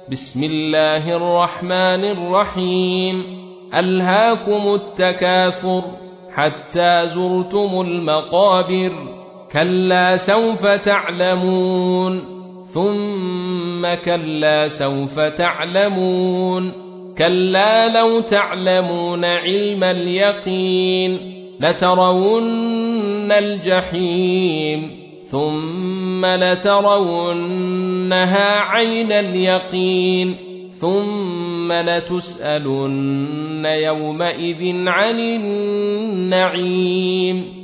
بسم الله الرحمن الرحيم ألهاكم التكاثر حتى زرتم المقابر كلا سوف تعلمون ثم كلا سوف تعلمون كلا لو تعلمون علم اليقين لترون الجحيم ثم لترونها عين اليقين ثم لتسألن يومئذ عن النعيم